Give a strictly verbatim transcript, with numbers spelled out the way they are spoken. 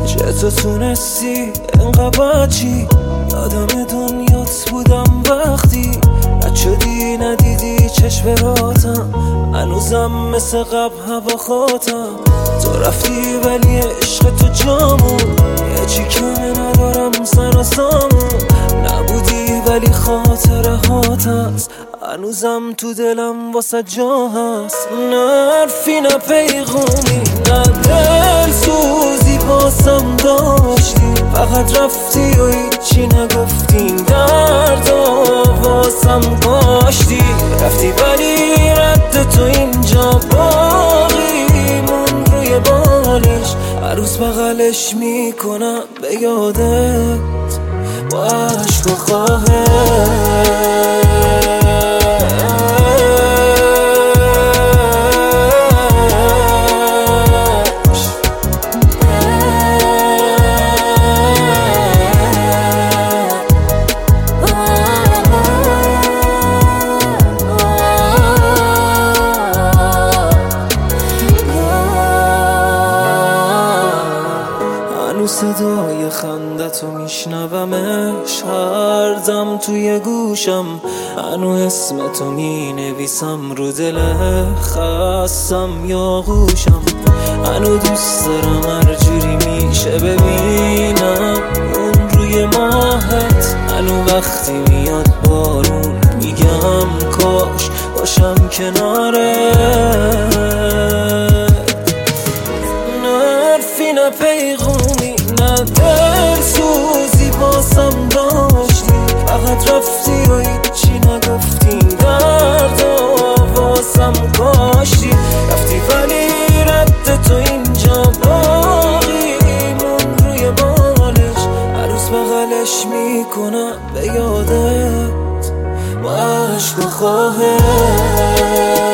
چه تو تونستی انقدر چی یادم دنیات بودم وقتی رد شدی ندیدی چشم راتم هنوزم مثل قبل هوا خاتم تو رفتی ولی عشق تو جامون یه چی کمه ندارم سر و سامون نبودی ولی خاطره هات هست هنوزم تو دلم واسه جا هست نه حرفی نه پیغامی نه دل سوزی واسم داشتی فقط رفتی و هیچی نگفتی دردا واسم کاشتی رفتی ولی رد تو اینجا باقی مون روی بالش هر روز بغلش میکنم به یادت با عشق و خواهش صدای خندتو میشنومش هر دم توی گوشم هنو اسمتو مینویسم رو دل خستم یا گوشم هنو دوست دارم هر جوری میشه ببینم اون روی ماهت هنو وقتی میاد بارون میگم کاش باشم کناره نه حرفی نه پیغامی نه دل سوزی باسم داشتی فقط رفتی و هیچی نگفتی دردا واسم کاشتی رفتی ولی رد تو اینجا باقی مون روی بالش هر روز بغلش میکنم به یادت با عشق و خواهش